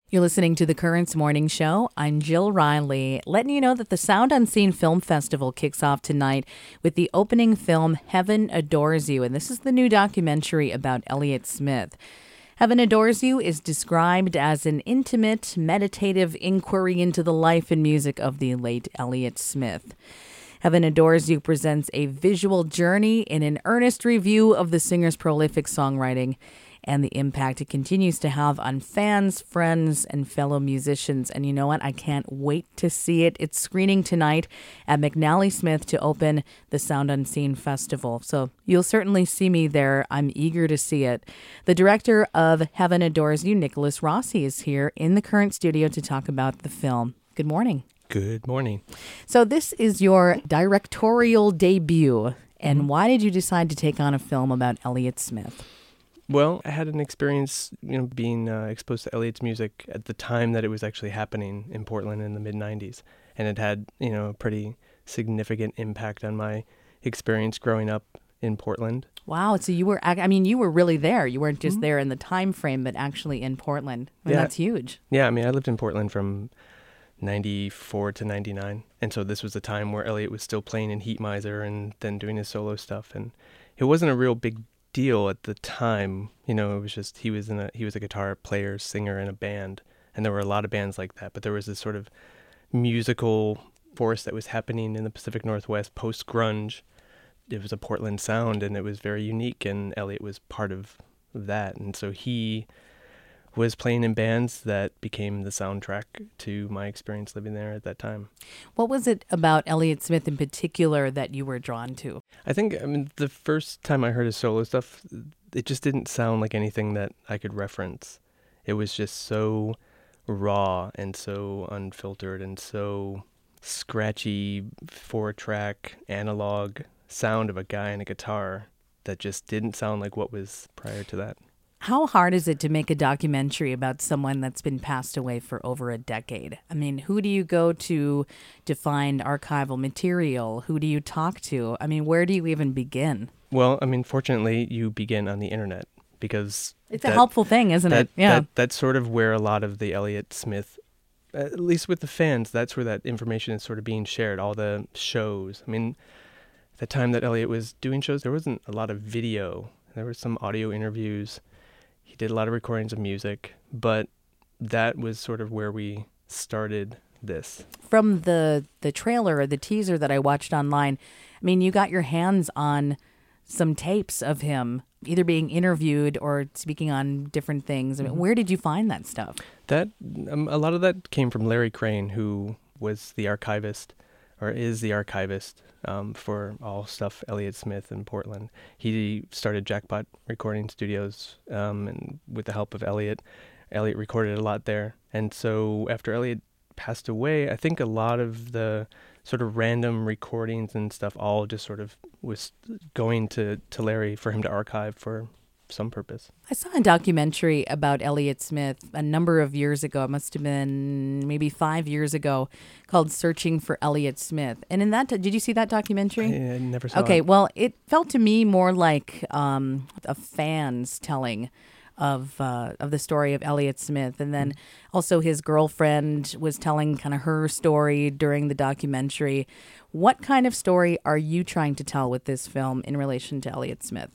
You're listening to the Currents Morning Show. I'm Jill Riley, letting you know that the Sound Unseen Film Festival kicks off tonight with the opening film Heaven Adores You, and this is the new documentary about Elliott Smith. Heaven Adores You is described as an intimate, meditative inquiry into the life and music of the late Elliott Smith. Heaven Adores You presents a visual journey in an earnest review of the singer's prolific songwriting and the impact it continues to have on fans, friends, and fellow musicians. And you know what? I can't wait to see it. It's screening tonight at McNally Smith to open the Sound Unseen Festival. So you'll certainly see me there. I'm eager to see it. The director of Heaven Adores You, Nicholas Rossi, is here in the Current studio to talk about the film. Good morning. Good morning. So this is your directorial debut. And why did you decide to take on a film about Elliott Smith? Well, I had an experience, being exposed to Elliott's music at the time that it was actually happening in Portland in the mid-90s. And it had, a pretty significant impact on my experience growing up in Portland. Wow. So you were really there. You weren't just there in the time frame, but actually in Portland. That's huge. Yeah, I lived in Portland from 94 to 99. And so this was a time where Elliott was still playing in Heat Miser and then doing his solo stuff. And it wasn't a real big deal at the time. It was just he was a guitar player, singer in a band, and there were a lot of bands like that, but there was this sort of musical force that was happening in the Pacific Northwest post grunge. It was a Portland sound and it was very unique, and Elliott was part of that. And so he was playing in bands that became the soundtrack to my experience living there at that time. What was it about Elliott Smith in particular that you were drawn to? I think, the first time I heard his solo stuff, it just didn't sound like anything that I could reference. It was just so raw and so unfiltered and so scratchy 4-track analog sound of a guy and a guitar that just didn't sound like what was prior to that. How hard is it to make a documentary about someone that's been passed away for over a decade? Who do you go to find archival material? Who do you talk to? Where do you even begin? Well, fortunately, you begin on the internet because it's a helpful thing, isn't it? Yeah. That's sort of where a lot of the Elliott Smith, at least with the fans, that's where that information is sort of being shared, all the shows. The time that Elliott was doing shows, there wasn't a lot of video. There were some audio interviews. He did a lot of recordings of music, but that was sort of where we started this. From the trailer or the teaser that I watched online, you got your hands on some tapes of him either being interviewed or speaking on different things. Where did you find that stuff? That a lot of that came from Larry Crane, who was the archivist, or is the archivist, for all stuff Elliott Smith in Portland. He started Jackpot Recording Studios, and with the help of Elliott recorded a lot there. And so after Elliott passed away, I think a lot of the sort of random recordings and stuff all just sort of was going to Larry for him to archive for some purpose. I saw a documentary about Elliott Smith a number of years ago. It must have been maybe 5 years ago, called Searching for Elliott Smith. And in that, did you see that documentary? I never saw it. Okay, well, it felt to me more like a fan's telling of the story of Elliott Smith. And then also his girlfriend was telling kind of her story during the documentary. What kind of story are you trying to tell with this film in relation to Elliott Smith?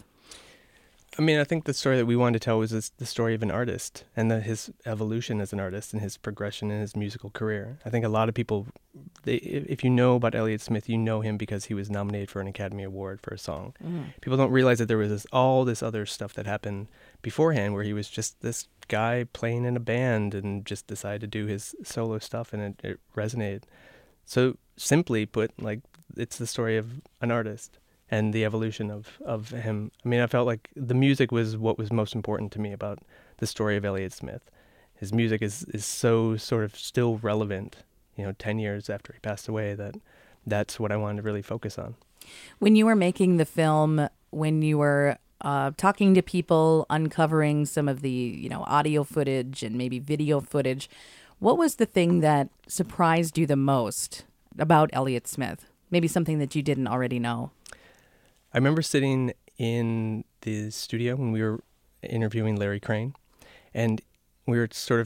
I think the story that we wanted to tell was the story of an artist and his evolution as an artist and his progression in his musical career. I think a lot of people, if you know about Elliott Smith, you know him because he was nominated for an Academy Award for a song. People don't realize that there was all this other stuff that happened beforehand where he was just this guy playing in a band and just decided to do his solo stuff, and it resonated. So simply put, it's the story of an artist and the evolution of him. I felt like the music was what was most important to me about the story of Elliott Smith. His music is so sort of still relevant, 10 years after he passed away, that's what I wanted to really focus on. When you were making the film, when you were talking to people, uncovering some of the, audio footage and maybe video footage, what was the thing that surprised you the most about Elliott Smith? Maybe something that you didn't already know. I remember sitting in the studio when we were interviewing Larry Crane, and we were sort of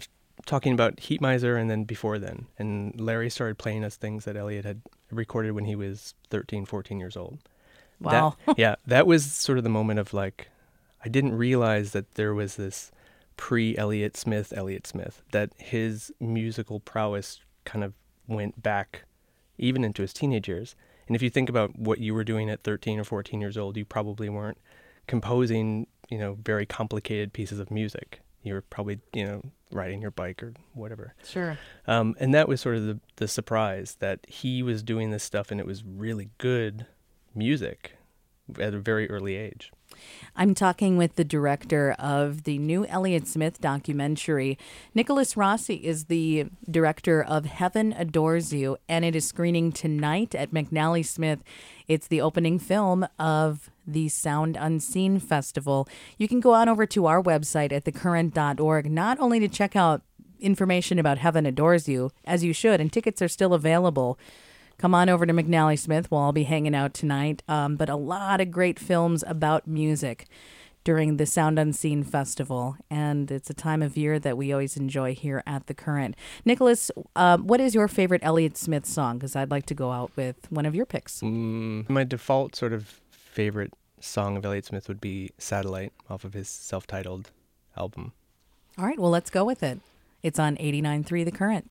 talking about Heat Miser and then before then. And Larry started playing us things that Elliot had recorded when he was 13, 14 years old. Wow. That was sort of the moment of like, I didn't realize that there was this pre-Elliott Smith, that his musical prowess kind of went back even into his teenage years. And if you think about what you were doing at 13 or 14 years old, you probably weren't composing, very complicated pieces of music. You were probably, riding your bike or whatever. Sure. And that was sort of the surprise that he was doing this stuff and it was really good music at a very early age. I'm talking with the director of the new Elliott Smith documentary. Nicholas Rossi is the director of Heaven Adores You, and it is screening tonight at McNally Smith. It's the opening film of the Sound Unseen Festival. You can go on over to our website at thecurrent.org, not only to check out information about Heaven Adores You, as you should, and tickets are still available. Come on over to McNally Smith. We'll all be hanging out tonight. But a lot of great films about music during the Sound Unseen Festival. And it's a time of year that we always enjoy here at The Current. Nicholas, what is your favorite Elliott Smith song? Because I'd like to go out with one of your picks. My default sort of favorite song of Elliott Smith would be Satellite off of his self-titled album. All right, well, let's go with it. It's on 89.3 The Current.